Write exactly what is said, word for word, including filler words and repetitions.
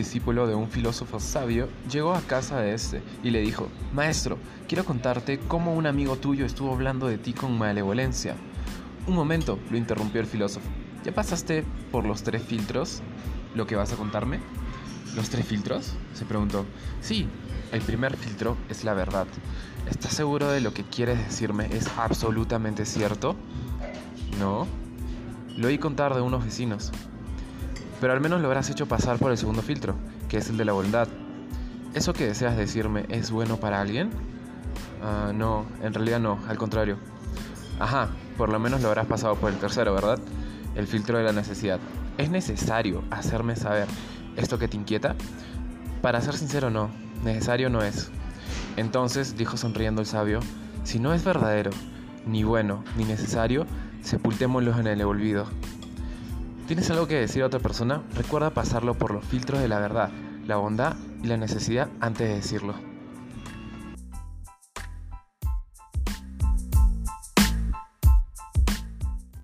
discípulo de un filósofo sabio, llegó a casa de este y le dijo: «Maestro, quiero contarte cómo un amigo tuyo estuvo hablando de ti con malevolencia». «Un momento», lo interrumpió el filósofo. «¿Ya pasaste por los tres filtros? ¿Lo que vas a contarme?» «¿Los tres filtros?», se preguntó. «Sí, el primer filtro es la verdad. ¿Estás seguro de lo que quieres decirme es absolutamente cierto?» «No. Lo oí contar de unos vecinos». «Pero al menos lo habrás hecho pasar por el segundo filtro, que es el de la bondad. ¿Eso que deseas decirme es bueno para alguien?» «Ah, no, en realidad no, al contrario». «Ajá, por lo menos lo habrás pasado por el tercero, ¿verdad? El filtro de la necesidad. ¿Es necesario hacerme saber esto que te inquieta?» «Para ser sincero, no. Necesario no es». «Entonces», dijo sonriendo el sabio, «si no es verdadero, ni bueno, ni necesario, sepultémoslo en el olvido». ¿Tienes algo que decir a otra persona? Recuerda pasarlo por los filtros de la verdad, la bondad y la necesidad antes de decirlo.